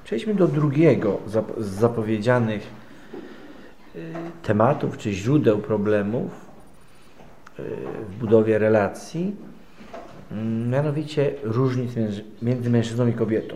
Przejdźmy do drugiego z zapowiedzianych tematów czy źródeł problemów w budowie relacji, mianowicie różnic między mężczyzną i kobietą.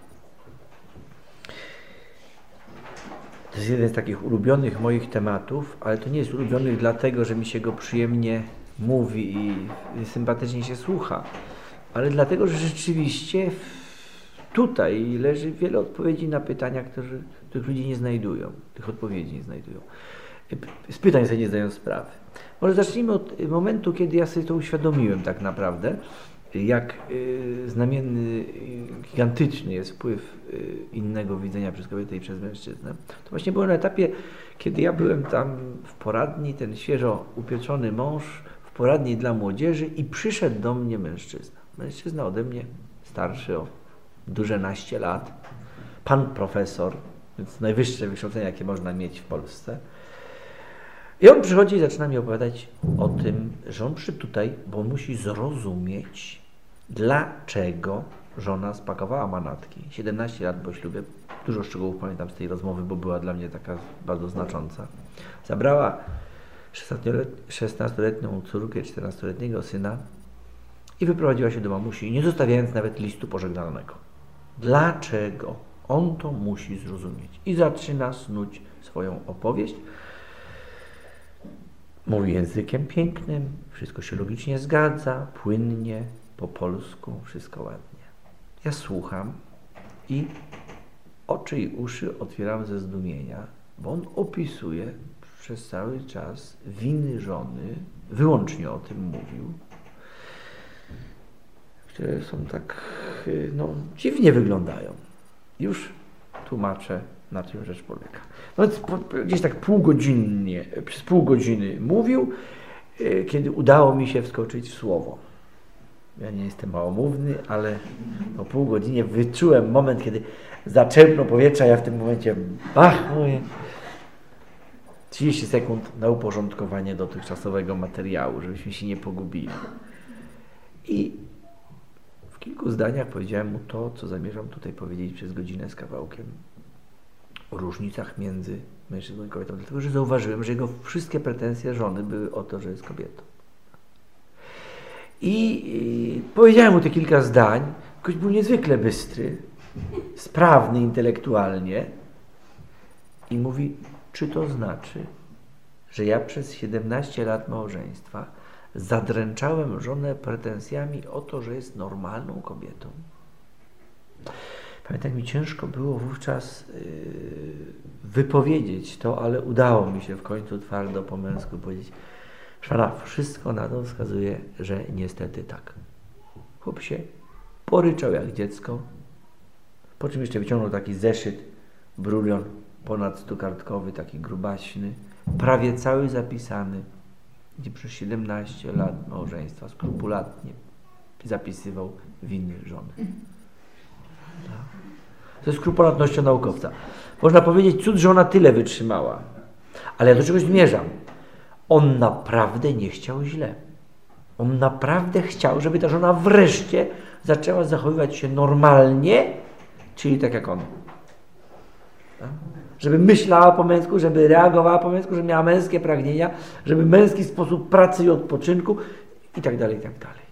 To jest jeden z takich ulubionych moich tematów, ale to nie jest ulubionych dlatego, że mi się go przyjemnie mówi i sympatycznie się słucha, ale dlatego, że rzeczywiście tutaj leży wiele odpowiedzi na pytania, których ludzie nie znajdują, tych odpowiedzi nie znajdują. Z pytań sobie nie zdają sprawy. Może zacznijmy od momentu, kiedy ja sobie to uświadomiłem tak naprawdę, jak znamienny, gigantyczny jest wpływ innego widzenia przez kobietę i przez mężczyznę. To właśnie było na etapie, kiedy ja byłem tam w poradni, ten świeżo upieczony mąż w poradni dla młodzieży i przyszedł do mnie mężczyzna. Mężczyzna ode mnie starszy o duże naście lat, pan profesor, więc najwyższe wykształcenie, jakie można mieć w Polsce. I on przychodzi i zaczyna mi opowiadać o tym, że on przyszedł tutaj, bo on musi zrozumieć, dlaczego żona spakowała manatki. 17 lat po ślubie, dużo szczegółów pamiętam z tej rozmowy, bo była dla mnie taka bardzo znacząca. Zabrała 16-letnią córkę, 14-letniego syna i wyprowadziła się do mamusi, nie zostawiając nawet listu pożegnalnego. Dlaczego? On to musi zrozumieć. I zaczyna snuć swoją opowieść. Mówi językiem pięknym, wszystko się logicznie zgadza, płynnie, po polsku, wszystko ładnie. Ja słucham i oczy i uszy otwieram ze zdumienia, bo on opisuje przez cały czas winy żony, wyłącznie o tym mówił, które są tak, dziwnie wyglądają. Już tłumaczę, na czym rzecz polega. No więc gdzieś tak przez pół godziny mówił, kiedy udało mi się wskoczyć w słowo. Ja nie jestem małomówny, ale po pół godzinie wyczułem moment, kiedy zaczerpnął powietrza, ja w tym momencie mówię 30 sekund na uporządkowanie dotychczasowego materiału, żebyśmy się nie pogubili. I w kilku zdaniach powiedziałem mu to, co zamierzam tutaj powiedzieć przez godzinę z kawałkiem. O różnicach między mężczyzną i kobietą, dlatego że zauważyłem, że jego wszystkie pretensje żony były o to, że jest kobietą. I powiedziałem mu te kilka zdań, ktoś był niezwykle bystry, sprawny intelektualnie i mówi, czy to znaczy, że ja przez 17 lat małżeństwa zadręczałem żonę pretensjami o to, że jest normalną kobietą. Pamiętam, jak mi ciężko było wówczas wypowiedzieć to, ale udało mi się w końcu twardo po męsku powiedzieć, szana, wszystko na to wskazuje, że niestety tak. Chłop się poryczał jak dziecko, po czym jeszcze wyciągnął taki zeszyt, brulion ponad 100-kartkowy, taki grubaśny, prawie cały zapisany, gdzie przez 17 lat małżeństwa skrupulatnie zapisywał winy żony. To jest skrupulatnością naukowca. Można powiedzieć, cud, że ona tyle wytrzymała. Ale ja do czegoś zmierzam. On naprawdę nie chciał źle. On naprawdę chciał, żeby ta żona wreszcie zaczęła zachowywać się normalnie, czyli tak jak on. Żeby myślała po męsku, żeby reagowała po męsku, żeby miała męskie pragnienia, żeby męski sposób pracy i odpoczynku i tak dalej, i tak dalej.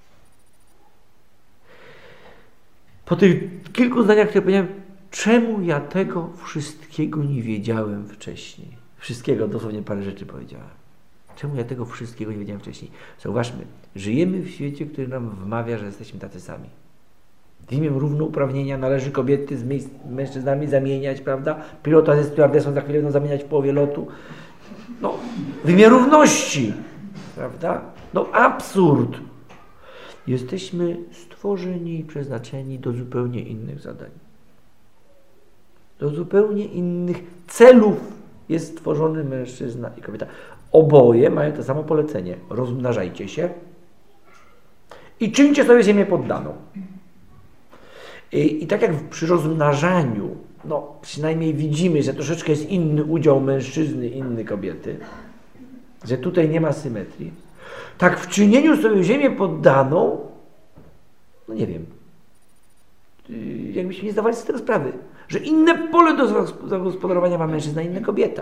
Po tych kilku zdaniach, które powiedziałem, czemu ja tego wszystkiego nie wiedziałem wcześniej? Wszystkiego, dosłownie parę rzeczy powiedziałem. Czemu ja tego wszystkiego nie wiedziałem wcześniej? Zauważmy, żyjemy w świecie, który nam wmawia, że jesteśmy tacy sami. W imię równouprawnienia należy kobiety z mężczyznami zamieniać, prawda? Pilota ze stewardessą za chwilę będą zamieniać w połowie lotu. W imię równości, prawda? Absurd. Jesteśmy stworzeni i przeznaczeni do zupełnie innych zadań. Do zupełnie innych celów jest stworzony mężczyzna i kobieta. Oboje mają to samo polecenie. Rozmnażajcie się i czyńcie sobie ziemię poddaną. I tak jak przy rozmnażaniu, przynajmniej widzimy, że troszeczkę jest inny udział mężczyzny, inny kobiety, że tutaj nie ma symetrii, tak w czynieniu sobie ziemię poddaną, nie wiem, jakbyśmy nie zdawali sobie z tego sprawy, że inne pole do zagospodarowania ma mężczyzna, inna kobieta.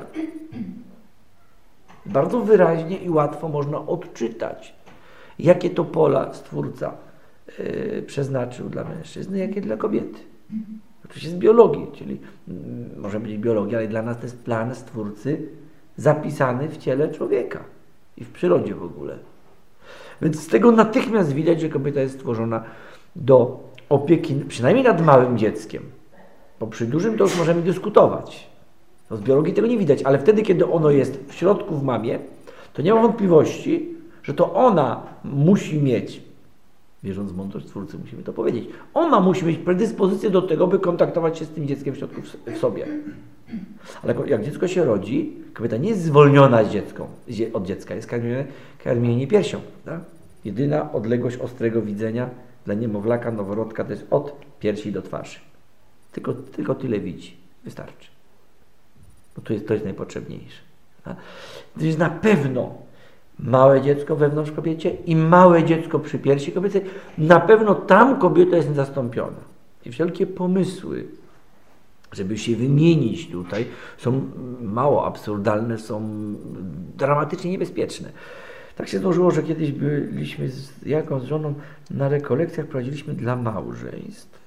Bardzo wyraźnie i łatwo można odczytać, jakie to pola Stwórca przeznaczył dla mężczyzny, jakie dla kobiety. Oczywiście z biologii, czyli może być biologia, ale dla nas to jest plan Stwórcy zapisany w ciele człowieka i w przyrodzie w ogóle. Więc z tego natychmiast widać, że kobieta jest stworzona do opieki, przynajmniej nad małym dzieckiem. Bo przy dużym to już możemy dyskutować. No z biologii tego nie widać, ale wtedy, kiedy ono jest w środku w mamie, to nie ma wątpliwości, że to ona musi mieć, wierząc w mądrość Twórcy, musimy to powiedzieć, ona musi mieć predyspozycję do tego, by kontaktować się z tym dzieckiem w środku w sobie. Ale jak dziecko się rodzi, kobieta nie jest zwolniona od dziecka, jest karmienie piersią. Tak? Jedyna odległość ostrego widzenia dla niemowlaka, noworodka to jest od piersi do twarzy. Tylko tyle widzi. Wystarczy. Bo to jest najpotrzebniejsze. Tak? To jest na pewno małe dziecko wewnątrz kobiecie i małe dziecko przy piersi kobiecej. Na pewno tam kobieta jest niezastąpiona. I wszelkie pomysły, żeby się wymienić tutaj, są mało absurdalne, są dramatycznie niebezpieczne. Tak się złożyło, że kiedyś byliśmy z żoną na rekolekcjach, prowadziliśmy dla małżeństw.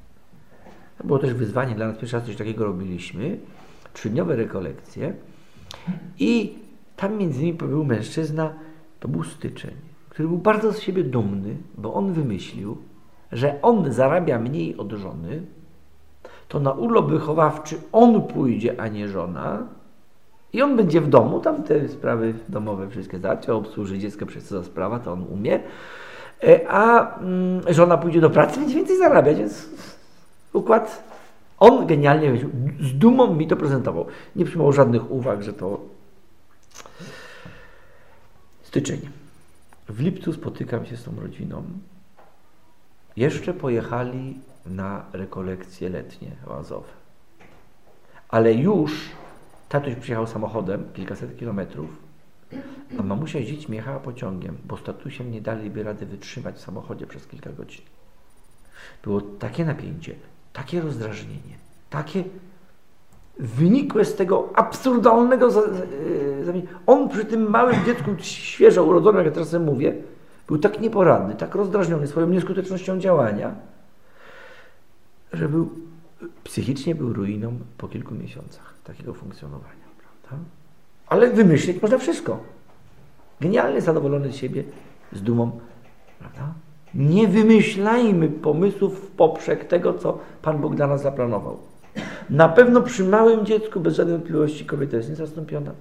To było też wyzwanie dla nas, pierwszy raz coś takiego robiliśmy. 3-dniowe rekolekcje i tam między innymi był mężczyzna, to był styczeń, który był bardzo z siebie dumny, bo on wymyślił, że on zarabia mniej od żony, to na urlop wychowawczy on pójdzie, a nie żona i on będzie w domu, tam te sprawy domowe wszystkie załatwia, obsłuży dziecko, przez co za sprawa, to on umie, a żona pójdzie do pracy, będzie więcej zarabiać, więc układ. On genialnie z dumą mi to prezentował. Nie przyjmował żadnych uwag, że to styczeń. W lipcu spotykam się z tą rodziną. Jeszcze pojechali na rekolekcje letnie oazowe. Ale już tatuś przyjechał samochodem kilkaset kilometrów, a mamusia z dziećmi jechała pociągiem, bo z tatusiem nie daliby rady wytrzymać w samochodzie przez kilka godzin. Było takie napięcie, takie rozdrażnienie, takie wynikłe z tego absurdalnego on przy tym małym dziecku, świeżo urodzonym, jak ja teraz sobie mówię, był tak nieporadny, tak rozdrażniony swoją nieskutecznością działania, że psychicznie był ruiną po kilku miesiącach takiego funkcjonowania, prawda? Ale wymyślić można wszystko. Genialnie zadowolony z siebie, z dumą, prawda? Nie wymyślajmy pomysłów w poprzek tego, co Pan Bóg dla nas zaplanował. Na pewno przy małym dziecku, bez żadnej wątpliwości, kobieta jest niezastąpiona.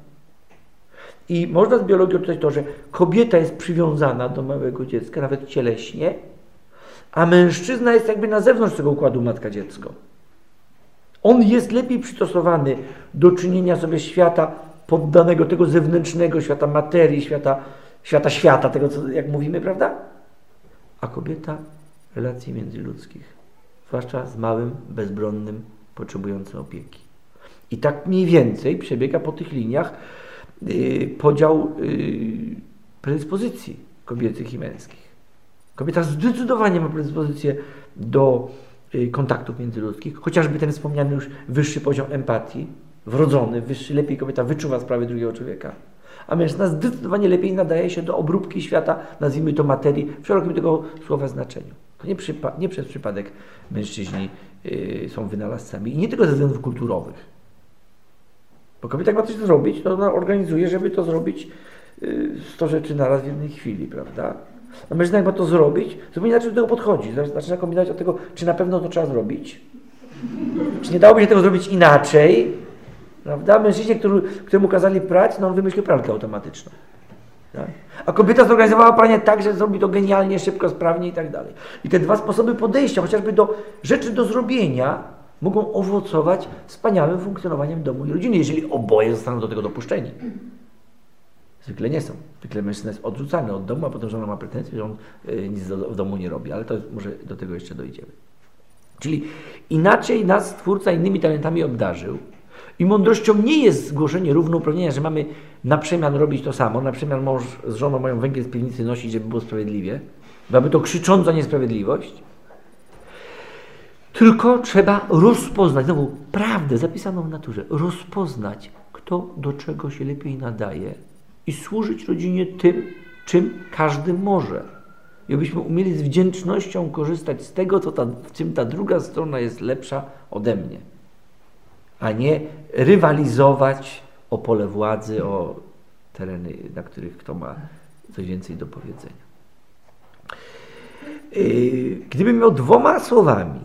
I można z biologii odczytać to, że kobieta jest przywiązana do małego dziecka, nawet cieleśnie, a mężczyzna jest jakby na zewnątrz tego układu matka-dziecko. On jest lepiej przystosowany do czynienia sobie świata poddanego, tego zewnętrznego, świata materii, świata, tego, co, jak mówimy, prawda? A kobieta relacji międzyludzkich, zwłaszcza z małym, bezbronnym, potrzebującym opieki. I tak mniej więcej przebiega po tych liniach podział predyspozycji kobiecych i męskich. Kobieta zdecydowanie ma predyspozycję do kontaktów międzyludzkich, chociażby ten wspomniany już wyższy poziom empatii, wrodzony, wyższy, lepiej kobieta wyczuwa sprawy drugiego człowieka. A mężczyzna zdecydowanie lepiej nadaje się do obróbki świata, nazwijmy to materii, w szerokim tego słowa znaczeniu. To nie przez przypadek mężczyźni są wynalazcami i nie tylko ze względów kulturowych. Bo kobieta jak ma coś zrobić, to ona organizuje, żeby to zrobić 100 rzeczy naraz w jednej chwili, prawda? A mężczyzna jak ma to zrobić, zupełnie inaczej do tego podchodzi. Zaczyna kombinować od tego, czy na pewno to trzeba zrobić, czy nie dałoby się tego zrobić inaczej, prawda? Mężczyźnie, któremu kazali prać, no on wymyślił pralkę automatyczną. Tak? A kobieta zorganizowała pranie tak, że zrobi to genialnie, szybko, sprawnie i tak dalej. I te dwa sposoby podejścia, chociażby do rzeczy do zrobienia, mogą owocować wspaniałym funkcjonowaniem domu i rodziny, jeżeli oboje zostaną do tego dopuszczeni. Zwykle nie są. Zwykle mężczyzna jest odrzucany od domu, a potem żona ma pretensje, że on nic w domu nie robi, ale to może do tego jeszcze dojdziemy. Czyli inaczej nas Twórca innymi talentami obdarzył i mądrością nie jest zgłoszenie równouprawnienia, że mamy na przemian robić to samo, na przemian mąż z żoną mają węgiel z piwnicy nosić, żeby było sprawiedliwie, byłaby to krzycząca niesprawiedliwość. Tylko trzeba rozpoznać, znowu prawdę zapisaną w naturze, rozpoznać, kto do czego się lepiej nadaje i służyć rodzinie tym, czym każdy może. I abyśmy umieli z wdzięcznością korzystać z tego, w czym ta druga strona jest lepsza ode mnie, a nie rywalizować o pole władzy, o tereny, na których kto ma coś więcej do powiedzenia. Gdybym miał 2 słowami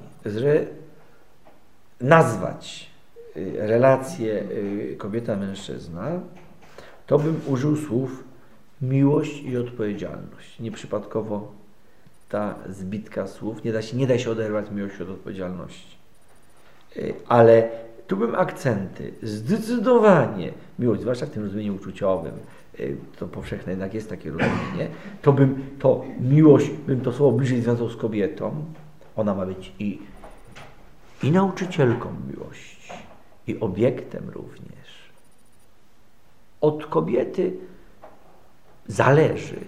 nazwać relację kobieta-mężczyzna, to bym użył słów miłość i odpowiedzialność. Nieprzypadkowo ta zbitka słów, nie da się oderwać miłości od odpowiedzialności. Ale tu bym akcenty, zdecydowanie miłość, zwłaszcza w tym rozumieniu uczuciowym, to powszechne jednak jest takie rozumienie, to bym to słowo bliżej związał z kobietą. Ona ma być i nauczycielką miłości, i obiektem również. Od kobiety zależy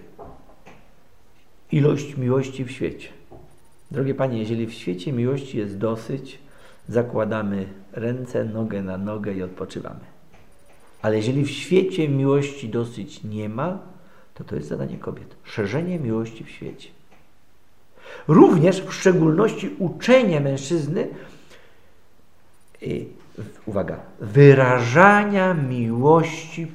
ilość miłości w świecie. Drogie panie, jeżeli w świecie miłości jest dosyć, zakładamy ręce, nogę na nogę i odpoczywamy. Ale jeżeli w świecie miłości dosyć nie ma, to jest zadanie kobiet. Szerzenie miłości w świecie. Również w szczególności uczenie mężczyzny, uwaga, wyrażania miłości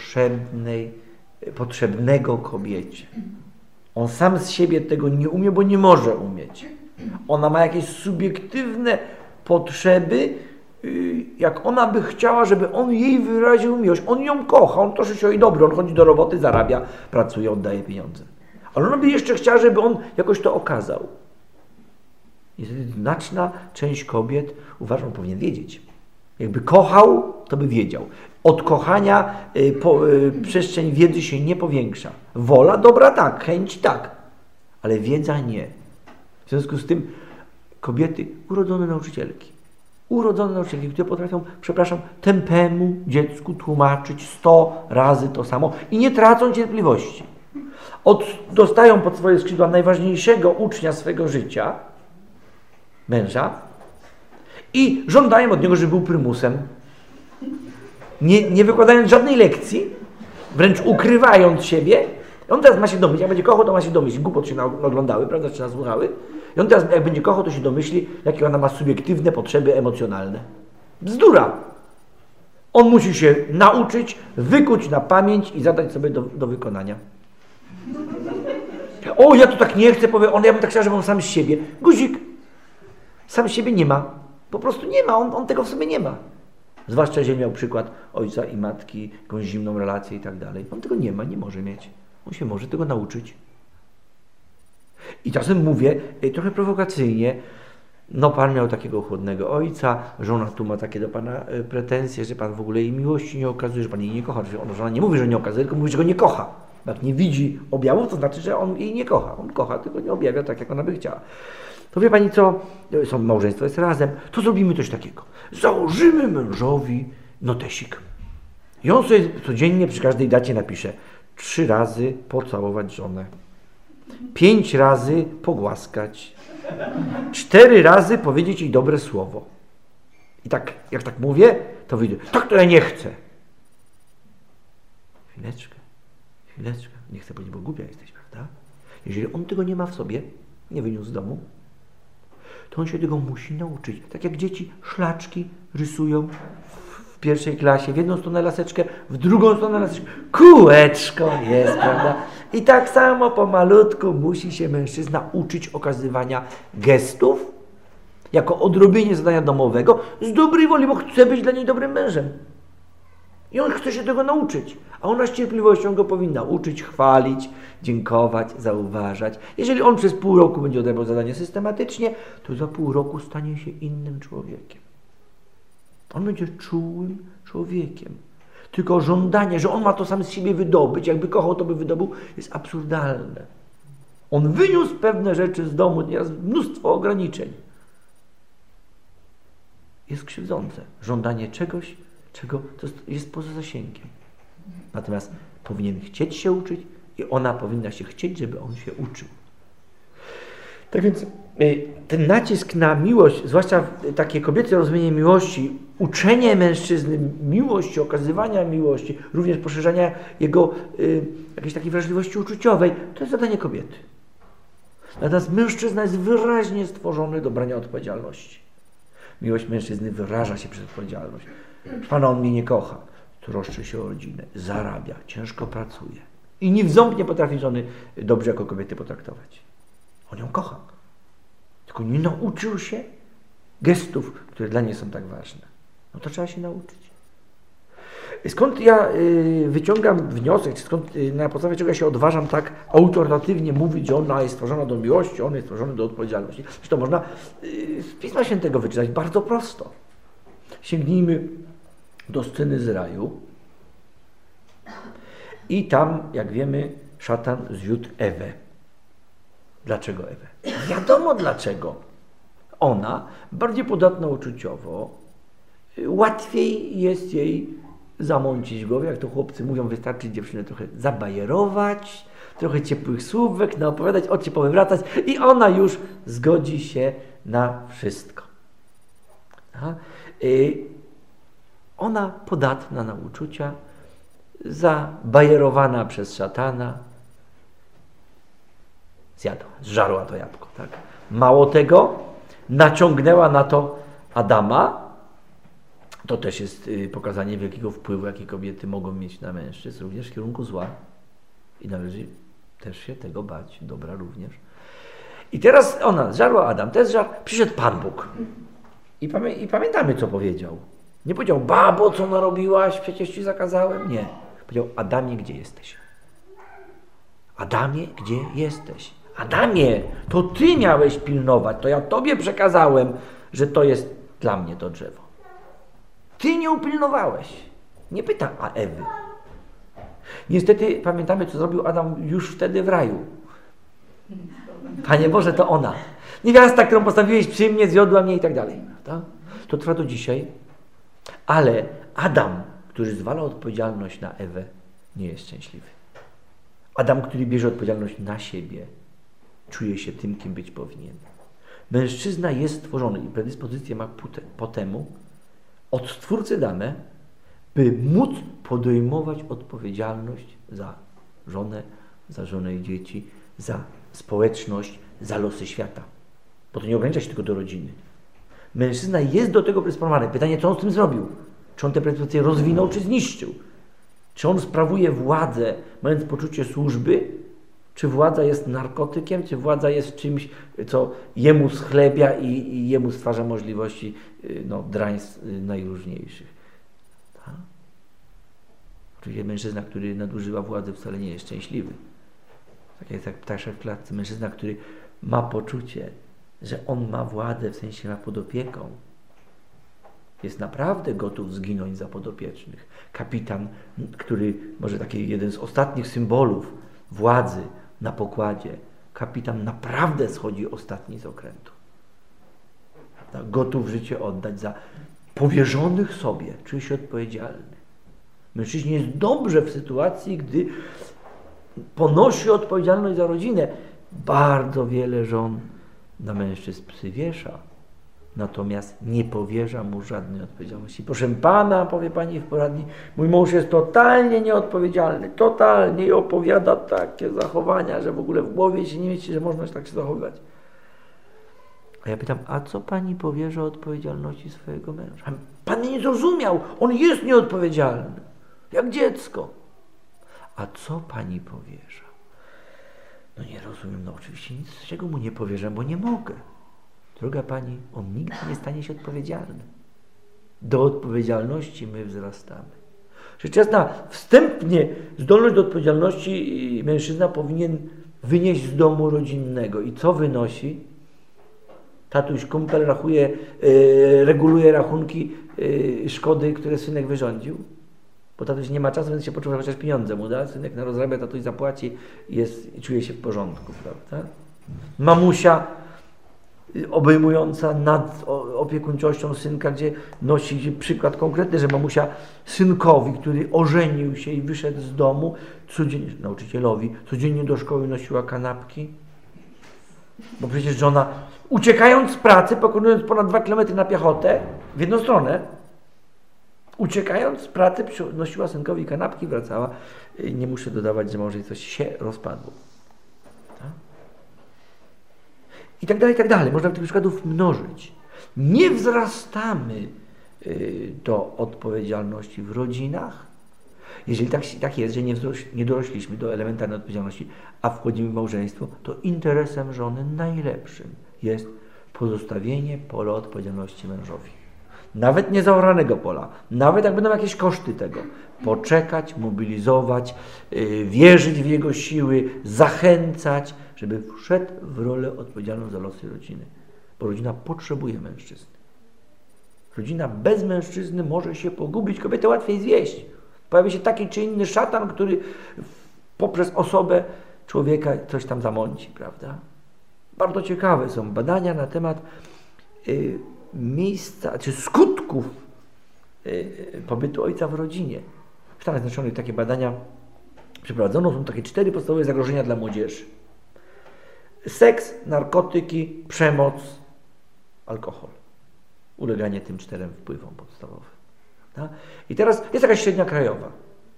potrzebnego kobiecie. On sam z siebie tego nie umie, bo nie może umieć. Ona ma jakieś subiektywne potrzeby, jak ona by chciała, żeby on jej wyraził miłość. On ją kocha, on troszczy się o jej dobro, on chodzi do roboty, zarabia, pracuje, oddaje pieniądze. Ale ona by jeszcze chciała, żeby on jakoś to okazał. I znaczna część kobiet, uważam, powinien wiedzieć. Jakby kochał, to by wiedział. Od kochania przestrzeń wiedzy się nie powiększa. Wola dobra tak, chęć tak, ale wiedza nie. W związku z tym kobiety urodzone nauczycielki, które potrafią, tępemu dziecku tłumaczyć 100 razy to samo i nie tracą cierpliwości. Dostają pod swoje skrzydła najważniejszego ucznia swego życia, męża, i żądają od niego, żeby był prymusem. Nie wykładając żadnej lekcji, wręcz ukrywając siebie. On teraz ma się domyślić, jak będzie kochał, to ma się domyślić. Głupot się oglądały, prawda, czy nasłuchały. I on teraz, jak będzie kochał, to się domyśli, jakie ona ma subiektywne potrzeby emocjonalne. Bzdura! On musi się nauczyć, wykuć na pamięć i zadać sobie do wykonania. O, ja to tak nie chcę, powie on, ja bym tak chciał, żeby on sam z siebie. Guzik! Sam z siebie nie ma. Po prostu nie ma, on tego w sobie nie ma. Zwłaszcza, jeżeli miał przykład ojca i matki, jakąś zimną relację i tak dalej. On tego nie ma, nie może mieć. On się może tego nauczyć. I czasem mówię, trochę prowokacyjnie, no pan miał takiego chłodnego ojca, żona tu ma takie do pana pretensje, że pan w ogóle jej miłości nie okazuje, że pan jej nie kocha. Żona nie mówi, że nie okazuje, tylko mówi, że go nie kocha. Jak nie widzi objawów, to znaczy, że on jej nie kocha. On kocha, tylko nie objawia tak, jak ona by chciała. To wie pani co, małżeństwo jest razem, to zrobimy coś takiego. Założymy mężowi notesik. I on sobie codziennie przy każdej dacie napisze 3 razy pocałować żonę, 5 razy pogłaskać, 4 razy powiedzieć jej dobre słowo. I tak, jak tak mówię, to wyjdzie, tak to ja nie chcę. Chwileczkę, nie chcę powiedzieć, bo głupia jesteś, prawda? Jeżeli on tego nie ma w sobie, nie wyniósł z domu, to on się tego musi nauczyć. Tak jak dzieci szlaczki rysują w 1. klasie, w jedną stronę laseczkę, w drugą stronę laseczkę, kółeczko jest, prawda? I tak samo pomalutku musi się mężczyzna uczyć okazywania gestów jako odrobienie zadania domowego z dobrej woli, bo chce być dla niej dobrym mężem. I on chce się tego nauczyć. A ona z cierpliwością go powinna uczyć, chwalić, dziękować, zauważać. Jeżeli on przez pół roku będzie odebrał zadanie systematycznie, to za pół roku stanie się innym człowiekiem. On będzie czułym człowiekiem. Tylko żądanie, że on ma to sam z siebie wydobyć, jakby kochał, to by wydobył, jest absurdalne. On wyniósł pewne rzeczy z domu, nieraz mnóstwo ograniczeń. Jest krzywdzące. Żądanie czegoś, czego to jest poza zasięgiem. Natomiast powinien chcieć się uczyć i ona powinna się chcieć, żeby on się uczył. Tak więc ten nacisk na miłość, zwłaszcza takie kobiece rozumienie miłości, uczenie mężczyzny miłości, okazywania miłości, również poszerzania jego jakiejś takiej wrażliwości uczuciowej, to jest zadanie kobiety. Natomiast mężczyzna jest wyraźnie stworzony do brania odpowiedzialności. Miłość mężczyzny wyraża się przez odpowiedzialność. Pana, on mnie nie kocha, troszczy się o rodzinę, zarabia, ciężko pracuje. I ni w ząb nie potrafi żony dobrze jako kobiety potraktować. On ją kocha. Tylko nie nauczył się gestów, które dla niej są tak ważne. No to trzeba się nauczyć. Skąd ja wyciągam wniosek, czy skąd, na podstawie czego ja się odważam tak autorytatywnie mówić, że ona jest stworzona do miłości, on jest stworzony do odpowiedzialności. Zresztą można z Pisma Świętego wyczytać bardzo prosto. Sięgnijmy do sceny z raju i tam, jak wiemy, szatan zwiódł Ewę. Dlaczego Ewę? Wiadomo dlaczego. Ona, bardziej podatna uczuciowo, łatwiej jest jej zamącić w głowie, jak to chłopcy mówią, wystarczy dziewczynę trochę zabajerować, trochę ciepłych słówek, naopowiadać, oczy powywracać i ona już zgodzi się na wszystko. Ona podatna na uczucia, zabajerowana przez szatana, zjadła, zżarła to jabłko. Tak? Mało tego, naciągnęła na to Adama. To też jest pokazanie wielkiego wpływu, jaki kobiety mogą mieć na mężczyzn, również w kierunku zła. I należy też się tego bać, dobra również. I teraz ona zżarła, Adam też żarł, przyszedł Pan Bóg. I pamiętamy, co powiedział. Nie powiedział, babo, co narobiłaś, przecież ci zakazałem. Nie. Powiedział, Adamie, gdzie jesteś? Adamie, gdzie jesteś? Adamie, to ty miałeś pilnować, to ja tobie przekazałem, że to jest dla mnie to drzewo. Ty nie upilnowałeś. Nie pyta a Ewy. Niestety pamiętamy, co zrobił Adam już wtedy w raju. Panie Boże, to ona. Niewiasta, którą postawiłeś przy mnie, zjodła mnie i tak dalej. To trwa do dzisiaj. Ale Adam, który zwala odpowiedzialność na Ewę, nie jest szczęśliwy. Adam, który bierze odpowiedzialność na siebie, czuje się tym, kim być powinien. Mężczyzna jest stworzony i predyspozycję ma po temu, od Stwórcy dane, by móc podejmować odpowiedzialność za żonę i dzieci, za społeczność, za losy świata. Bo to nie ogranicza się tylko do rodziny. Mężczyzna jest do tego predysponowany. Pytanie, co on z tym zrobił? Czy on tę predyspozycję rozwinął, czy zniszczył? Czy on sprawuje władzę, mając poczucie służby? Czy władza jest narkotykiem? Czy władza jest czymś, co jemu schlebia i jemu stwarza możliwości draństw najróżniejszych? Tak? Oczywiście mężczyzna, który nadużywa władzy, wcale nie jest szczęśliwy. Tak jak ptaszek w klatce. Mężczyzna, który ma poczucie, że on ma władzę, w sensie ma pod opieką, jest naprawdę gotów zginąć za podopiecznych. Kapitan, który może taki jeden z ostatnich symbolów władzy na pokładzie, kapitan naprawdę schodzi ostatni z okrętu. Prawda? Gotów życie oddać za powierzonych sobie, czuje się odpowiedzialny. Mężczyźnie jest dobrze w sytuacji, gdy ponosi odpowiedzialność za rodzinę. Bardzo wiele żon na mężczyzn psy wiesza, natomiast nie powierza mu żadnej odpowiedzialności. Proszę pana, powie pani w poradni, mój mąż jest totalnie nieodpowiedzialny, totalnie i opowiada takie zachowania, że w ogóle w głowie się nie mieści, że można tak się zachowywać. A ja pytam, a co pani powierza o odpowiedzialności swojego męża? Pan nie zrozumiał, on jest nieodpowiedzialny, jak dziecko. A co pani powierza? No nie rozumiem, oczywiście nic, czego mu nie powierzam, bo nie mogę. Droga pani, on nigdy nie stanie się odpowiedzialny. Do odpowiedzialności my wzrastamy. Rzecz jasna, wstępnie zdolność do odpowiedzialności mężczyzna powinien wynieść z domu rodzinnego. I co wynosi? Tatuś kumpel reguluje rachunki szkody, które synek wyrządził. Bo tatuś nie ma czasu, więc się poczuwa, chociaż pieniądze mu da. Synek na rozrabia, tatuś zapłaci i czuje się w porządku. Prawda? Mamusia obejmująca nad opiekuńczością synka, gdzie nosi przykład konkretny, że mamusia synkowi, który ożenił się i wyszedł z domu, nauczycielowi, codziennie do szkoły nosiła kanapki. Bo przecież żona, uciekając z pracy, pokonując ponad 2 km na piechotę w jedną stronę, uciekając z pracy, nosiła synkowi kanapki, wracała. Nie muszę dodawać, że może coś się rozpadło. Tak? I tak dalej, i tak dalej. Można tych przykładów mnożyć. Nie wzrastamy do odpowiedzialności w rodzinach. Jeżeli tak jest, że nie dorośliśmy do elementarnej odpowiedzialności, a wchodzimy w małżeństwo, to interesem żony najlepszym jest pozostawienie pola odpowiedzialności mężowi. Nawet niezaoranego pola, nawet jak będą jakieś koszty tego, poczekać, mobilizować, wierzyć w jego siły, zachęcać, żeby wszedł w rolę odpowiedzialną za losy rodziny. Bo rodzina potrzebuje mężczyzny. Rodzina bez mężczyzny może się pogubić, kobietę łatwiej zwieść. Pojawi się taki czy inny szatan, który poprzez osobę człowieka coś tam zamąci, prawda? Bardzo ciekawe są badania na temat miejsca, czy skutków pobytu ojca w rodzinie. W Stanach Zjednoczonych takie badania przeprowadzono. Są takie 4 podstawowe zagrożenia dla młodzieży. Seks, narkotyki, przemoc, alkohol. Uleganie tym 4 wpływom podstawowym. Prawda? I teraz jest jakaś średnia krajowa.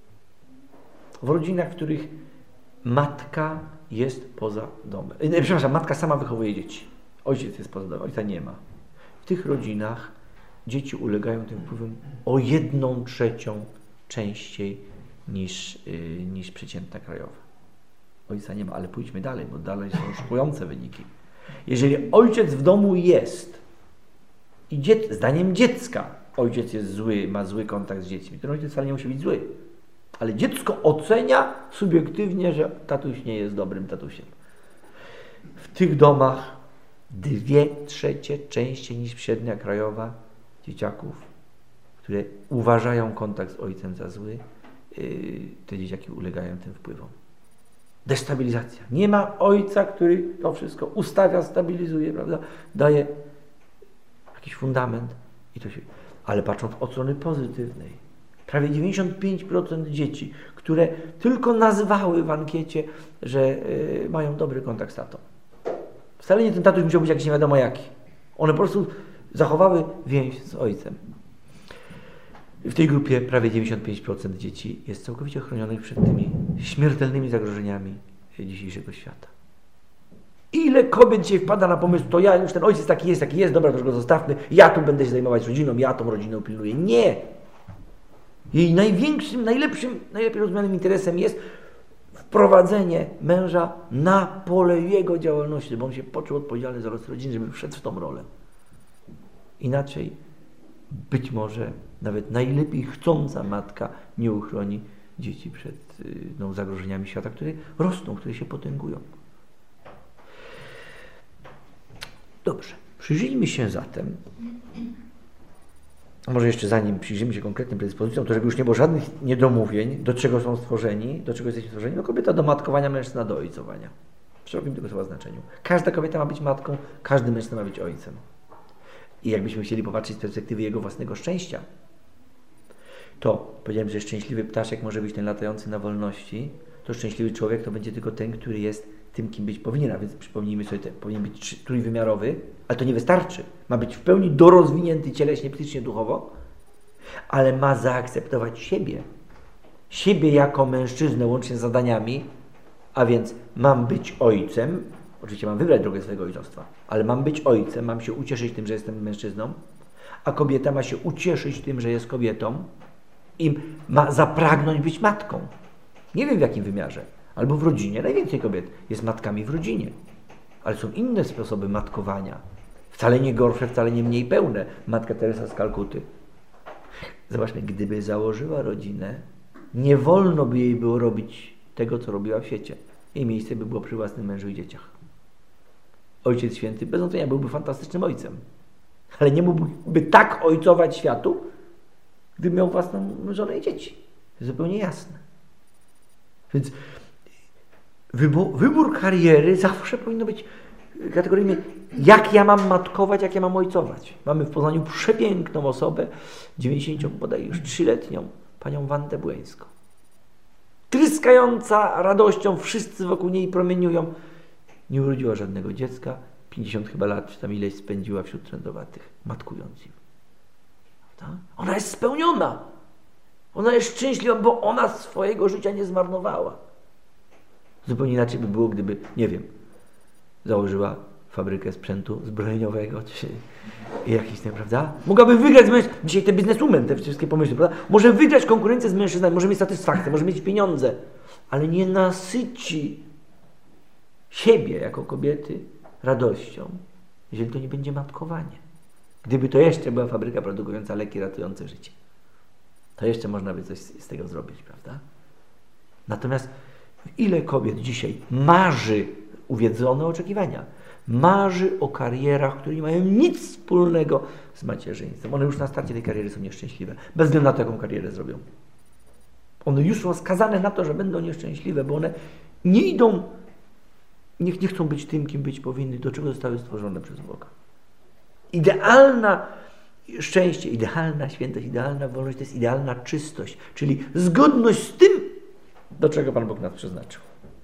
W rodzinach, w których matka jest poza domem. Przepraszam, matka sama wychowuje dzieci. Ojciec jest poza domem, ojca nie ma. W tych rodzinach dzieci ulegają tym wpływom o 1/3 częściej niż przeciętna krajowa. Ojca nie ma, ale pójdźmy dalej, bo dalej są szokujące wyniki. Jeżeli ojciec w domu jest i zdaniem dziecka ojciec jest zły, ma zły kontakt z dziećmi, ten ojciec wcale nie musi być zły. Ale dziecko ocenia subiektywnie, że tatuś nie jest dobrym tatusiem. W tych domach 2/3 częściej niż średnia krajowa dzieciaków, które uważają kontakt z ojcem za zły, te dzieciaki ulegają tym wpływom. Destabilizacja. Nie ma ojca, który to wszystko ustawia, stabilizuje, prawda? Daje jakiś fundament i to się... Ale patrząc od strony pozytywnej, prawie 95% dzieci, które tylko nazwały w ankiecie, że mają dobry kontakt z tatą. Wcale nie ten tatuś musiał być jakiś nie wiadomo jaki. One po prostu zachowały więź z ojcem. W tej grupie prawie 95% dzieci jest całkowicie chronionych przed tymi śmiertelnymi zagrożeniami dzisiejszego świata. Ile kobiet dzisiaj wpada na pomysł, to ja już ten ojciec taki jest, dobra, to już go zostawmy, ja tu będę się zajmować rodziną, ja tą rodzinę pilnuję. Nie! Jej największym, najlepiej rozumianym interesem jest wprowadzenie męża na pole jego działalności, bo on się poczuł odpowiedzialny za los rodziny, żeby wszedł w tą rolę. Inaczej być może nawet najlepiej chcąca matka nie uchroni dzieci przed zagrożeniami świata, które rosną, które się potęgują. Dobrze, przyjrzyjmy się zatem, a może jeszcze zanim przyjrzymy się konkretnym predyspozycjom, to żeby już nie było żadnych niedomówień, do czego są stworzeni, do czego jesteśmy stworzeni, no kobieta do matkowania, mężczyzna do ojcowania. W szerokim tego słowa znaczeniu. Każda kobieta ma być matką, każdy mężczyzna ma być ojcem. I jakbyśmy chcieli popatrzeć z perspektywy jego własnego szczęścia, to powiedziałem, że szczęśliwy ptaszek może być ten latający na wolności, to szczęśliwy człowiek to będzie tylko ten, który jest tym, kim być powinien, a więc przypomnijmy sobie, powinien być trójwymiarowy, ale to nie wystarczy. Ma być w pełni dorozwinięty cieleśnie, psychicznie, duchowo, ale ma zaakceptować siebie. Siebie jako mężczyznę łącznie z zadaniami, a więc mam być ojcem, oczywiście mam wybrać drogę swojego ojcostwa, ale mam być ojcem, mam się ucieszyć tym, że jestem mężczyzną, a kobieta ma się ucieszyć tym, że jest kobietą i ma zapragnąć być matką. Nie wiem w jakim wymiarze. Albo w rodzinie. Najwięcej kobiet jest matkami w rodzinie. Ale są inne sposoby matkowania. Wcale nie gorsze, wcale nie mniej pełne. Matka Teresa z Kalkuty. Zobaczmy, gdyby założyła rodzinę, nie wolno by jej było robić tego, co robiła w świecie. Jej miejsce by było przy własnym mężu i dzieciach. Ojciec Święty bez wątpienia byłby fantastycznym ojcem. Ale nie mógłby tak ojcować światu, gdyby miał własną żonę i dzieci. To jest zupełnie jasne. Więc wybór kariery zawsze powinno być kategoryjnie, jak ja mam matkować, jak ja mam ojcować. Mamy w Poznaniu przepiękną osobę, 90 bodaj już 3-letnią, panią Wandę Błyńską. Tryskająca radością, wszyscy wokół niej promieniują. nie urodziła żadnego dziecka, 50 chyba lat, czy tam ileś spędziła wśród trędowatych, matkując im. Prawda? Ona jest spełniona. Ona jest szczęśliwa, bo ona swojego życia nie zmarnowała. Zupełnie inaczej by było, gdyby, nie wiem, założyła fabrykę sprzętu zbrojeniowego, czy jakiś ten, prawda? Mogłaby wygrać z mężczyzną. Dzisiaj te bizneswomen, te wszystkie pomysły, prawda? Może wygrać konkurencję z mężczyznami, może mieć satysfakcję, może mieć pieniądze, ale nie nasyci siebie jako kobiety radością, jeżeli to nie będzie matkowanie. Gdyby to jeszcze była fabryka produkująca leki ratujące życie, to jeszcze można by coś z tego zrobić, prawda? Natomiast ile kobiet dzisiaj marzy, uwiedzone oczekiwania, marzy o karierach, które nie mają nic wspólnego z macierzyństwem. One już na starcie tej kariery są nieszczęśliwe, bez względu na to, jaką karierę zrobią. One już są skazane na to, że będą nieszczęśliwe, bo one nie idą, nie chcą być tym, kim być powinny, do czego zostały stworzone przez Boga. Idealna szczęście, idealna świętość, idealna wolność to jest idealna czystość, czyli zgodność z tym, do czego Pan Bóg nas przeznaczył.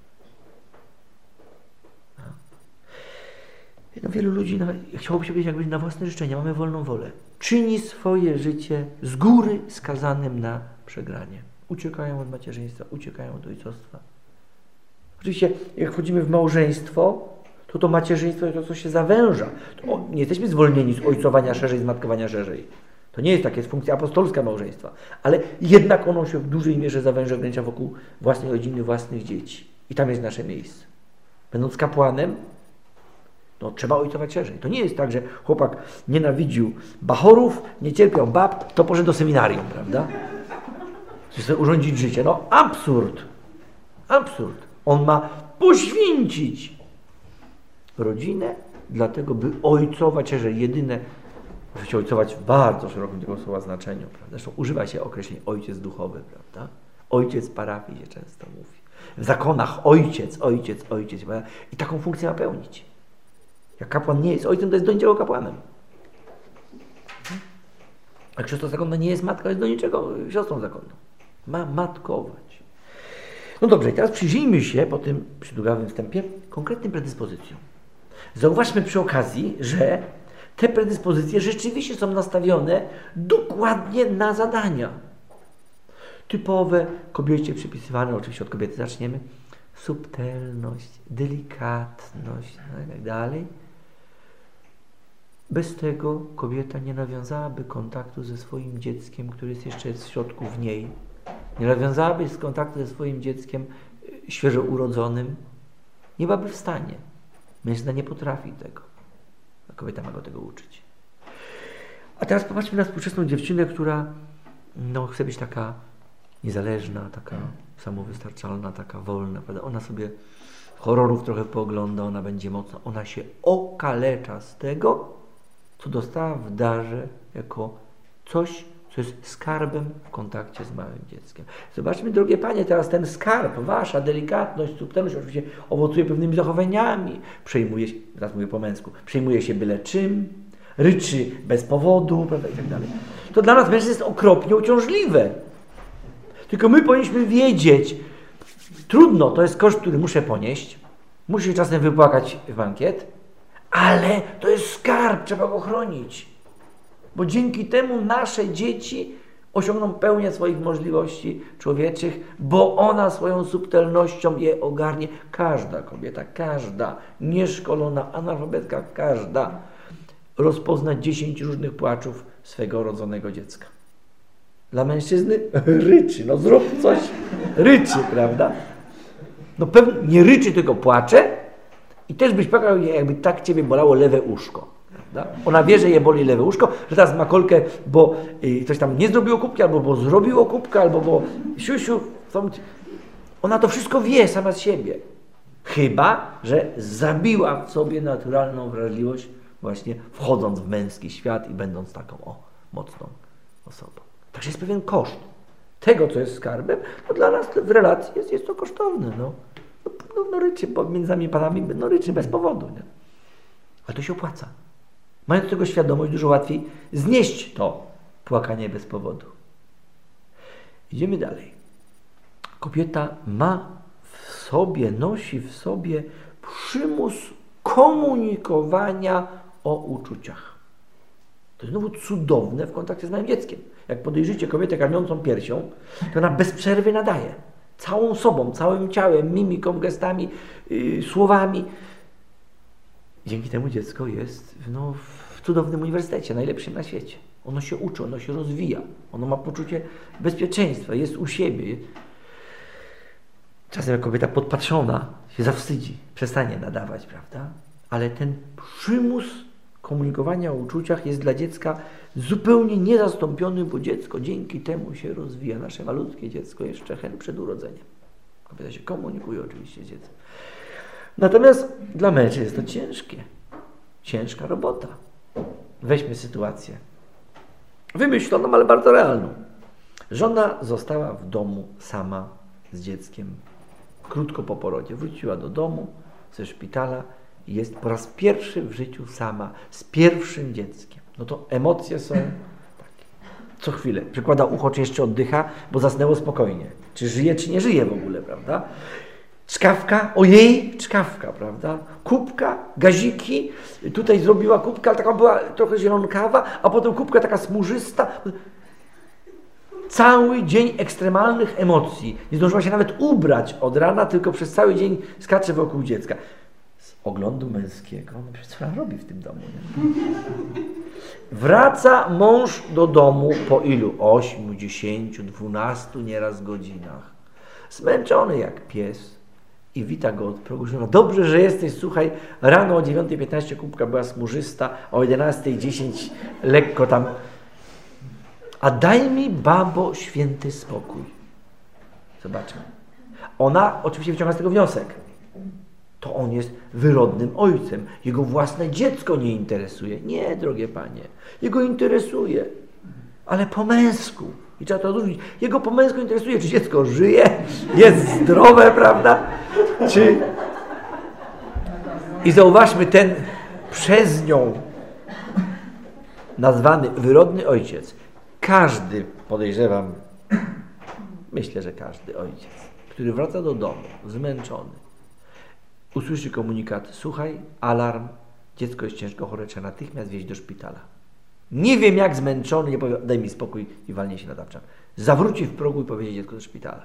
No, wielu ludzi chciałoby się powiedzieć jakby na własne życzenie. Mamy wolną wolę. Czyni swoje życie z góry skazanym na przegranie. Uciekają od macierzyństwa, uciekają od ojcostwa. Oczywiście, jak wchodzimy w małżeństwo, to macierzyństwo to, co się zawęża. Nie jesteśmy zwolnieni z ojcowania szerzej, z matkowania szerzej. To nie jest tak, jest funkcja apostolska małżeństwa. Ale jednak ono się w dużej mierze zawęża, ogranicza wokół własnej rodziny, własnych dzieci. I tam jest nasze miejsce. Będąc kapłanem, no, trzeba ojcować szerzej. To nie jest tak, że chłopak nienawidził bachorów, nie cierpiał bab, to poszedł do seminarium, prawda? Chce urządzić życie. No absurd. Absurd. On ma poświęcić rodzinę, dlatego by ojcować szerzej. Jedyne, oczywiście ojcować w bardzo szerokim tego słowa znaczeniu, prawda? Zresztą używa się określenia ojciec duchowy, prawda? Ojciec parafii się często mówi. W zakonach ojciec. I taką funkcję ma pełnić. Jak kapłan nie jest ojcem, to jest do niczego kapłanem. Jak siostra zakonna nie jest matką, jest do niczego siostrą zakonną. Ma matkować. No dobrze, i teraz przyjrzyjmy się po tym przydługawym wstępie konkretnym predyspozycjom. Zauważmy przy okazji, że te predyspozycje rzeczywiście są nastawione dokładnie na zadania. Typowe kobiecie przypisywane, oczywiście od kobiety zaczniemy, subtelność, delikatność, no i tak dalej. Bez tego kobieta nie nawiązałaby kontaktu ze swoim dzieckiem, który jest jeszcze w środku w niej. Nie nawiązałaby kontaktu ze swoim dzieckiem świeżo urodzonym. Nie byłaby w stanie. Mężczyzna nie potrafi tego. A kobieta ma go tego uczyć. A teraz popatrzmy na współczesną dziewczynę, która chce być taka niezależna, taka samowystarczalna, taka wolna. Prawda? Ona sobie horrorów trochę poogląda, ona będzie mocna. Ona się okalecza z tego, co dostała w darze jako coś, co jest skarbem w kontakcie z małym dzieckiem. Zobaczmy, drogie panie, teraz ten skarb, wasza delikatność, subtelność oczywiście owocuje pewnymi zachowaniami. Przejmuje się, teraz mówię po męsku, przejmuje się byle czym, ryczy bez powodu, prawda, i tak dalej. To dla nas mężczyzn jest okropnie uciążliwe. Tylko my powinniśmy wiedzieć, trudno, to jest koszt, który muszę ponieść, muszę się czasem wypłakać w bankiet, ale to jest skarb, trzeba go chronić. Bo dzięki temu nasze dzieci osiągną pełnię swoich możliwości człowieczych, bo ona swoją subtelnością je ogarnie. Każda kobieta, każda nieszkolona analfabetka, każda rozpozna 10 różnych płaczów swego rodzonego dziecka. Dla mężczyzny ryczy, no zrób coś, ryczy, prawda? No pewnie nie ryczy, tylko płacze i też byś płakał, jakby tak ciebie bolało lewe uszko. Prawda? Ona wie, że je boli lewe uszko, że teraz ma kolkę, bo ktoś tam nie zrobiło kubki, albo bo zrobiło kubkę, albo bo siusiu. Ona to wszystko wie sama z siebie. Chyba że zabiła w sobie naturalną wrażliwość, właśnie wchodząc w męski świat i będąc taką mocną osobą. Także jest pewien koszt tego, co jest skarbem, no dla nas w relacji jest to kosztowne. No ryczy, bo między nami panami ryczy bez powodu. Nie? Ale to się opłaca. Mając tego świadomość, dużo łatwiej znieść to płakanie bez powodu. Idziemy dalej. Kobieta ma w sobie, nosi w sobie przymus komunikowania o uczuciach. To jest znowu cudowne w kontakcie z małym dzieckiem. Jak podejrzycie kobietę karmiącą piersią, to ona bez przerwy nadaje. Całą sobą, całym ciałem, mimiką, gestami, słowami. Dzięki temu dziecko jest w cudownym uniwersytecie, najlepszym na świecie. Ono się uczy, ono się rozwija. Ono ma poczucie bezpieczeństwa, jest u siebie. Czasem jak kobieta podpatrzona się zawstydzi, przestanie nadawać, prawda? Ale ten przymus komunikowania o uczuciach jest dla dziecka zupełnie niezastąpiony, bo dziecko dzięki temu się rozwija. Nasze malutkie dziecko jeszcze hen przed urodzeniem. Kobieta się komunikuje oczywiście z dzieckiem. Natomiast dla mężczyzn jest to ciężka robota. Weźmy sytuację wymyśloną, ale bardzo realną. Żona została w domu sama z dzieckiem. Krótko po porodzie wróciła do domu ze szpitala i jest po raz pierwszy w życiu sama z pierwszym dzieckiem. No to emocje są takie. Co chwilę przykłada ucho, czy jeszcze oddycha, bo zasnęło spokojnie. Czy żyje, czy nie żyje w ogóle, prawda? Czkawka, ojej, czkawka, prawda? Kubka, gaziki, tutaj zrobiła kubkę, ale taka była trochę zielonkawa, a potem kubka taka smurzysta. Cały dzień ekstremalnych emocji. Nie zdążyła się nawet ubrać od rana, tylko przez cały dzień skacze wokół dziecka. Z oglądu męskiego, no przecież co ona robi w tym domu? Nie? Wraca mąż do domu po ilu? 8, 10, 12 nieraz godzinach. Zmęczony jak pies. I wita go od progu. Dobrze, że jesteś, słuchaj, rano o 9:15 kubka była smurzysta, o 11:10 lekko tam. A daj mi, babo, święty spokój. Zobaczmy. Ona oczywiście wyciąga z tego wniosek. To on jest wyrodnym ojcem. Jego własne dziecko nie interesuje. Nie, drogie panie. Jego interesuje. Ale po męsku. I trzeba to odróżnić. Jego po męsku interesuje, czy dziecko żyje, jest zdrowe, prawda? Czy... I zauważmy, ten przez nią nazwany wyrodny ojciec, każdy, podejrzewam, myślę, że każdy ojciec, który wraca do domu zmęczony, usłyszy komunikat: słuchaj, alarm, dziecko jest ciężko chore, trzeba natychmiast wieźć do szpitala. Nie wiem jak zmęczony, nie powie: daj mi spokój i walnie się na tapczan. Zawróci w progu i powiedzie dziecko do szpitala.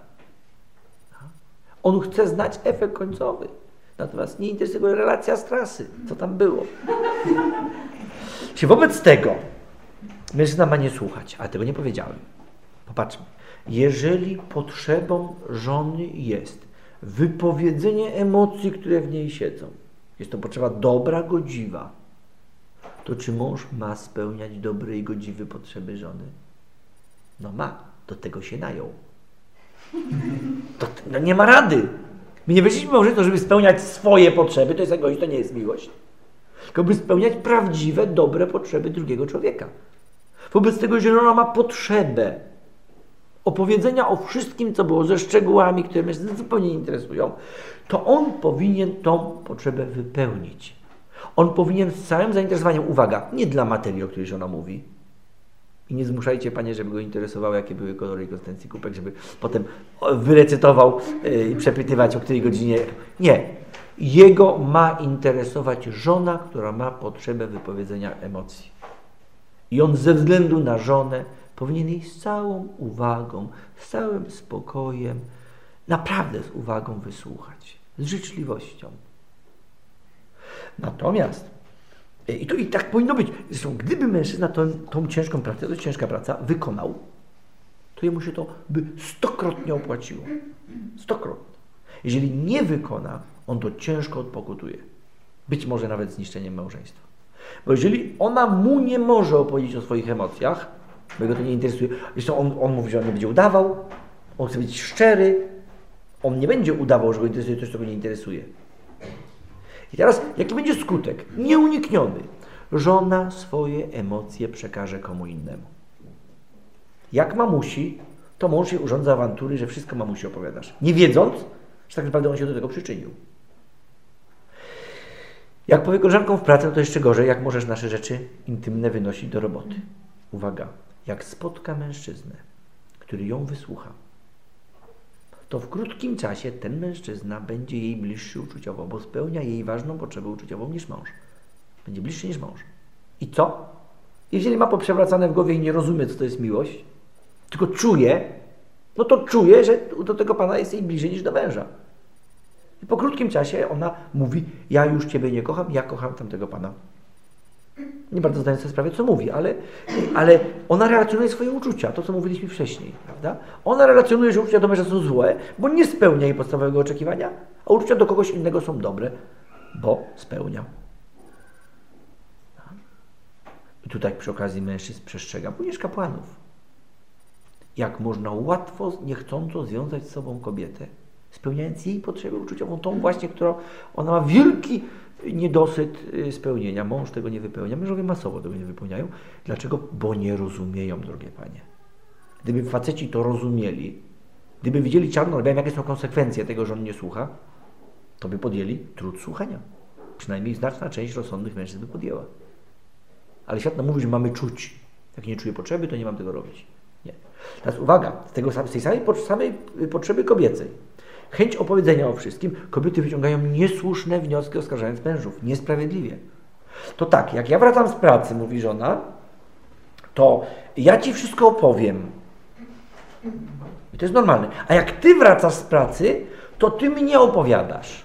On chce znać efekt końcowy. Natomiast nie interesuje go relacja z trasy, co tam było. Wobec tego mężczyzna ma nie słuchać, ale tego nie powiedziałem. Popatrzmy. Jeżeli potrzebą żony jest wypowiedzenie emocji, które w niej siedzą, jest to potrzeba dobra, godziwa, to czy mąż ma spełniać dobre i godziwe potrzeby żony? No ma. Do tego się najął. No nie ma rady. My nie weszliśmy małżeństwo, żeby spełniać swoje potrzeby, to jest egoizm, to nie jest miłość. Tylko by spełniać prawdziwe, dobre potrzeby drugiego człowieka. Wobec tego, jeżeli ona ma potrzebę opowiedzenia o wszystkim, co było, ze szczegółami, które mężczyznę zupełnie nie interesują, to on powinien tą potrzebę wypełnić. On powinien z całym zainteresowaniem, uwaga, nie dla materii, o której żona mówi. I nie zmuszajcie panie, żeby go interesowało, jakie były kolory i konsystencji kubek, żeby potem wyrecytował i przepytywać, o której godzinie. Nie. Jego ma interesować żona, która ma potrzebę wypowiedzenia emocji. I on ze względu na żonę powinien jej z całą uwagą, z całym spokojem, naprawdę z uwagą wysłuchać. Z życzliwością. Natomiast, i tak powinno być, zresztą gdyby mężczyzna tą ciężką pracę, to jest ciężka praca, wykonał, to jemu się to by 100-krotnie opłaciło. 100-krotnie. Jeżeli nie wykona, on to ciężko odpokutuje. Być może nawet zniszczeniem małżeństwa. Bo jeżeli ona mu nie może opowiedzieć o swoich emocjach, bo go to nie interesuje, zresztą on mówi, że on nie będzie udawał, on chce być szczery, on nie będzie udawał, że go interesuje coś, co go nie interesuje. I teraz, jaki będzie skutek? Nieunikniony. Żona swoje emocje przekaże komu innemu. Jak mamusi, to mąż jej urządza awantury, że wszystko mamusi opowiadasz. Nie wiedząc, że tak naprawdę on się do tego przyczynił. Jak powie koleżanką w pracy, no to jeszcze gorzej, jak możesz nasze rzeczy intymne wynosić do roboty. Uwaga, jak spotka mężczyznę, który ją wysłucha, to w krótkim czasie ten mężczyzna będzie jej bliższy uczuciowo, bo spełnia jej ważną potrzebę uczuciową niż mąż. Będzie bliższy niż mąż. I co? Jeżeli ma poprzewracane w głowie i nie rozumie, co to jest miłość, tylko czuje, no to czuje, że do tego pana jest jej bliżej niż do męża. I po krótkim czasie ona mówi, ja już ciebie nie kocham, ja kocham tamtego pana. Nie bardzo zdając sobie sprawę, co mówi, ale ona relacjonuje swoje uczucia, to co mówiliśmy wcześniej, prawda? Ona relacjonuje, że uczucia do męża są złe, bo nie spełnia jej podstawowego oczekiwania, a uczucia do kogoś innego są dobre, bo spełnia. I tutaj przy okazji mężczyzn przestrzegam, również kapłanów. Jak można łatwo, niechcąco związać z sobą kobietę, spełniając jej potrzebę uczuciową, tą właśnie, którą ona ma wielki niedosyt spełnienia. Mąż tego nie wypełnia, mężowie masowo tego nie wypełniają. Dlaczego? Bo nie rozumieją, drogie panie. Gdyby faceci to rozumieli, gdyby widzieli czarno na białym, jakie są konsekwencje tego, że on nie słucha, to by podjęli trud słuchania. Przynajmniej znaczna część rozsądnych mężczyzn by podjęła. Ale świat nam mówi, że mamy czuć. Jak nie czuję potrzeby, to nie mam tego robić. Nie. Teraz uwaga, z tej samej potrzeby kobiecej. Chęć opowiedzenia o wszystkim, kobiety wyciągają niesłuszne wnioski, oskarżając mężów. Niesprawiedliwie. To tak, jak ja wracam z pracy, mówi żona, to ja ci wszystko opowiem. I to jest normalne. A jak ty wracasz z pracy, to ty mi nie opowiadasz.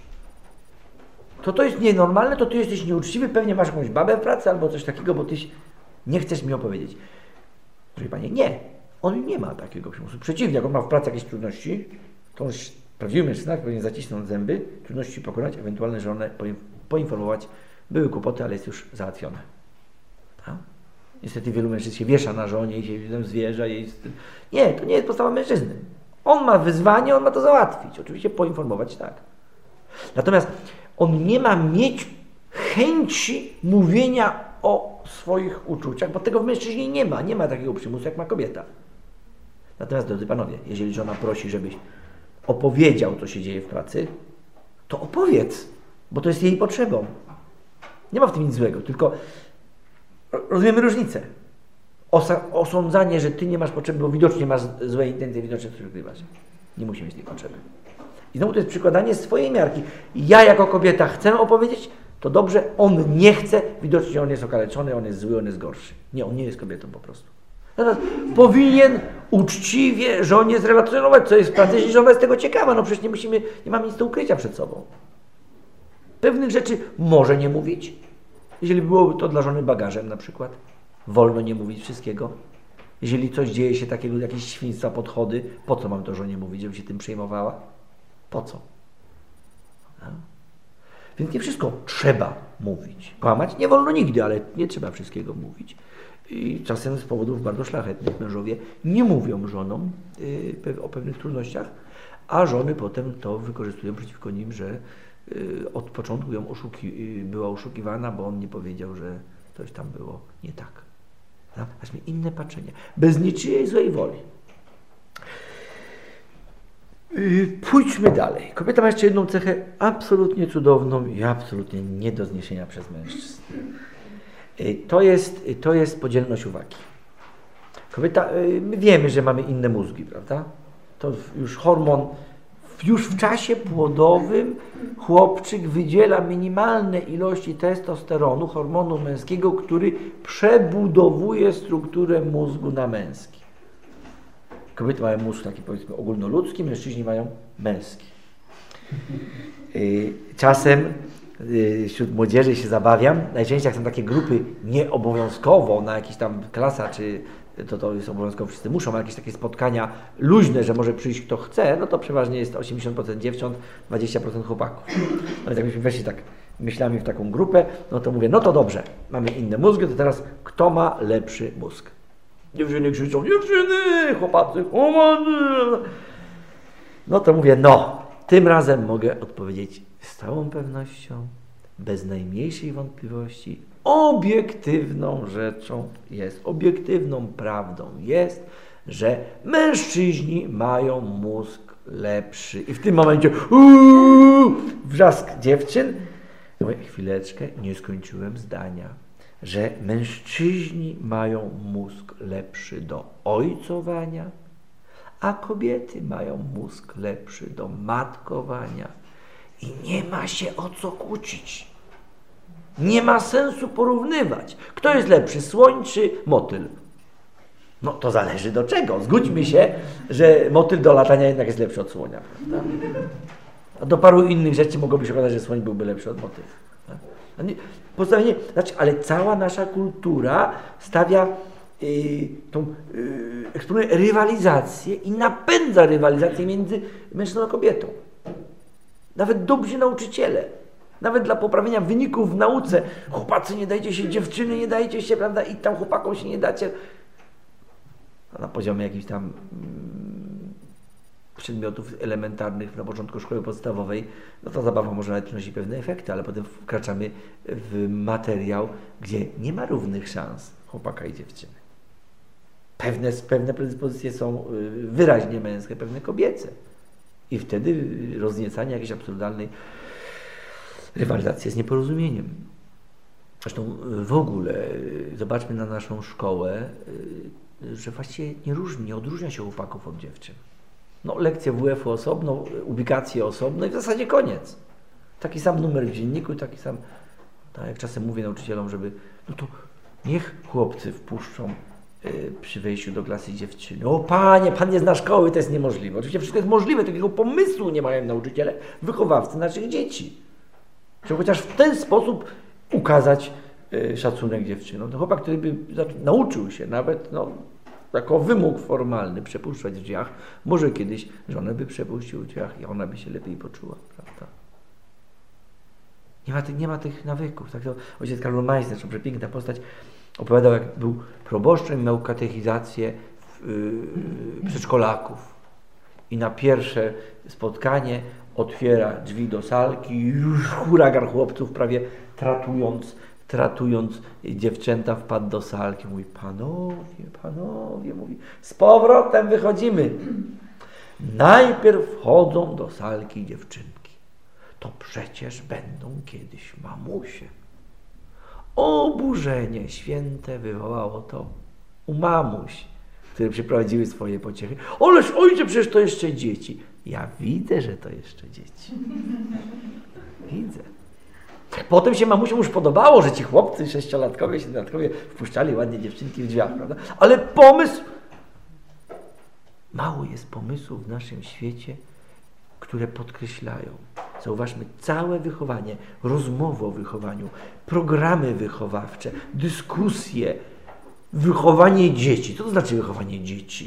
To jest nienormalne, to ty jesteś nieuczciwy, pewnie masz jakąś babę w pracy albo coś takiego, bo ty nie chcesz mi opowiedzieć. Proszę panie, nie. On nie ma takiego przymusu. Przeciwnie, jak on ma w pracy jakieś trudności, to on prawdziwy mężczyzna powinien zacisnąć zęby, trudności pokonać, ewentualnie żonę poinformować. Były kłopoty, ale jest już załatwione. Tak? Niestety wielu mężczyzn się wiesza na żonie i się zwierza. Nie, to nie jest podstawa mężczyzny. On ma wyzwanie, on ma to załatwić. Oczywiście poinformować, tak. Natomiast on nie ma mieć chęci mówienia o swoich uczuciach, bo tego w mężczyźnie nie ma. Nie ma takiego przymusu, jak ma kobieta. Natomiast, drodzy panowie, jeżeli żona prosi, żebyś opowiedział, co się dzieje w pracy, to opowiedz, bo to jest jej potrzebą. Nie ma w tym nic złego, tylko rozumiemy różnicę. Osądzanie, że ty nie masz potrzeby, bo widocznie masz złe intencje, widocznie coś ukrywasz. Nie musi mieć tej potrzeby. I znowu to jest przykładanie swojej miarki. Ja jako kobieta chcę opowiedzieć, to dobrze, on nie chce, widocznie on jest okaleczony, on jest zły, on jest gorszy. Nie, on nie jest kobietą po prostu. Natomiast powinien uczciwie żonie zrelacjonować, co jest w pracy, jeśli żona jest tego ciekawa. No przecież nie mamy nic do ukrycia przed sobą. Pewnych rzeczy może nie mówić, jeżeli byłoby to dla żony bagażem na przykład. Wolno nie mówić wszystkiego. Jeżeli coś dzieje się takiego, jakieś świństwa, podchody, po co mam to żonie mówić, żeby się tym przejmowała? Po co? No. Więc nie wszystko trzeba mówić. Kłamać nie wolno nigdy, ale nie trzeba wszystkiego mówić. I czasem z powodów bardzo szlachetnych mężowie nie mówią żonom o pewnych trudnościach, a żony potem to wykorzystują przeciwko nim, że od początku była oszukiwana, bo on nie powiedział, że coś tam było nie tak. Weźmy inne patrzenie. Bez niczyjej złej woli. Pójdźmy dalej. Kobieta ma jeszcze jedną cechę absolutnie cudowną i absolutnie nie do zniesienia przez mężczyzn. To jest podzielność uwagi. Kobieta, my wiemy, że mamy inne mózgi, prawda? To już hormon, już w czasie płodowym chłopczyk wydziela minimalne ilości testosteronu, hormonu męskiego, który przebudowuje strukturę mózgu na męski. Kobiety mają mózg taki, powiedzmy, ogólnoludzki, mężczyźni mają męski. Czasem wśród młodzieży się zabawiam. Najczęściej jak są takie grupy nieobowiązkowo na jakiś tam klasa, czy to jest obowiązkowo, wszyscy muszą, a jakieś takie spotkania luźne, że może przyjść kto chce, no to przeważnie jest 80% dziewcząt, 20% chłopaków. No więc jakbyśmy weszli tak myślami w taką grupę, no to mówię, no to dobrze, mamy inne mózgi, to teraz kto ma lepszy mózg? Dziewczyny krzyczą, dziewczyny, chłopacy, chłopacy. No to mówię, no, tym razem mogę odpowiedzieć z całą pewnością, bez najmniejszej wątpliwości, obiektywną rzeczą jest, obiektywną prawdą jest, że mężczyźni mają mózg lepszy. I w tym momencie wrzask dziewczyn. Mówię, chwileczkę, nie skończyłem zdania. Że mężczyźni mają mózg lepszy do ojcowania, a kobiety mają mózg lepszy do matkowania. I nie ma się o co kłócić. Nie ma sensu porównywać. Kto jest lepszy, słoń czy motyl? No to zależy do czego. Zgódźmy się, że motyl do latania jednak jest lepszy od słonia. Prawda? A do paru innych rzeczy mogłoby się okazać, że słoń byłby lepszy od motyla. Postawienie, znaczy, ale cała nasza kultura stawia eksponuje rywalizację i napędza rywalizację między mężczyzną a kobietą. Nawet dobrzy nauczyciele, nawet dla poprawienia wyników w nauce, chłopacy nie dajcie się, dziewczyny nie dajcie się, prawda, i tam chłopakom się nie dacie. A na poziomie jakichś tam przedmiotów elementarnych na początku szkoły podstawowej, no to zabawa może nawet przynosić pewne efekty, ale potem wkraczamy w materiał, gdzie nie ma równych szans chłopaka i dziewczyny. Pewne predyspozycje są wyraźnie męskie, pewne kobiece. I wtedy rozniecanie jakiejś absurdalnej rywalizacji jest nieporozumieniem. Zresztą w ogóle zobaczmy na naszą szkołę, że właściwie nie odróżnia się chłopaków od dziewczyn. No, lekcje WF-u osobno, ubikacje osobno i w zasadzie koniec. Taki sam numer w dzienniku i taki sam, tak jak czasem mówię nauczycielom, żeby, no to niech chłopcy wpuszczą przy wejściu do klasy dziewczyny. O panie, pan nie zna szkoły, to jest niemożliwe. Oczywiście wszystko jest możliwe, takiego pomysłu nie mają nauczyciele, wychowawcy naszych dzieci. Żeby chociaż w ten sposób ukazać szacunek dziewczynom. To chłopak, który by nauczył się nawet, no, jako wymóg formalny przepuszczać w drzwiach, może kiedyś żonę by przepuścił w drzwiach i ona by się lepiej poczuła, prawda? Nie ma tych nawyków. Tak to ojciec Karol Majster, to przepiękna postać, opowiadał, jak był proboszczem i miał katechizację przedszkolaków. I na pierwsze spotkanie otwiera drzwi do salki i już huragan chłopców, prawie tratując dziewczęta, wpadł do salki. Mówi, panowie, mówi, z powrotem wychodzimy. Najpierw wchodzą do salki dziewczynki. To przecież będą kiedyś mamusie. Oburzenie święte wywołało to u mamuś, które przyprowadziły swoje pociechy. Ależ ojcze, przecież to jeszcze dzieci. Ja widzę, że to jeszcze dzieci. Widzę. Potem się mamusiom już podobało, że ci chłopcy, 6-latkowie, 7-latkowie wpuszczali ładnie dziewczynki w drzwiach, prawda? Ale pomysł... Mało jest pomysłów w naszym świecie, które podkreślają. Zauważmy, całe wychowanie, rozmowy o wychowaniu, programy wychowawcze, dyskusje, wychowanie dzieci. Co to znaczy wychowanie dzieci?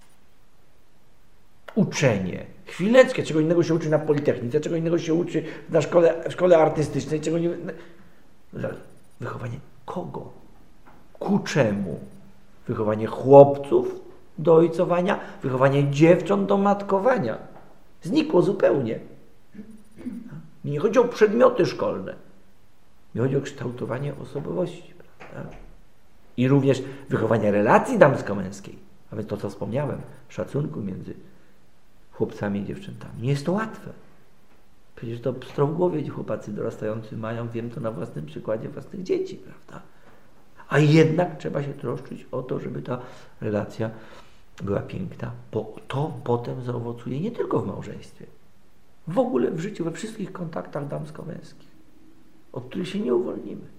Uczenie. Chwileczkę, czego innego się uczy na Politechnice, czego innego się uczy w szkole artystycznej, czego nie... Wychowanie kogo? Ku czemu? Wychowanie chłopców do ojcowania, wychowanie dziewcząt do matkowania. Znikło zupełnie. Mi nie chodzi o przedmioty szkolne. Mi chodzi o kształtowanie osobowości. Prawda? I również wychowanie relacji damsko-męskiej. A więc to, co wspomniałem, szacunku między chłopcami i dziewczętami. Nie jest to łatwe. Przecież to pstro w głowie ci chłopacy dorastający mają, wiem to na własnym przykładzie własnych dzieci, prawda? A jednak trzeba się troszczyć o to, żeby ta relacja była piękna, bo to potem zaowocuje nie tylko w małżeństwie, w ogóle w życiu, we wszystkich kontaktach damsko-męskich, od których się nie uwolnimy.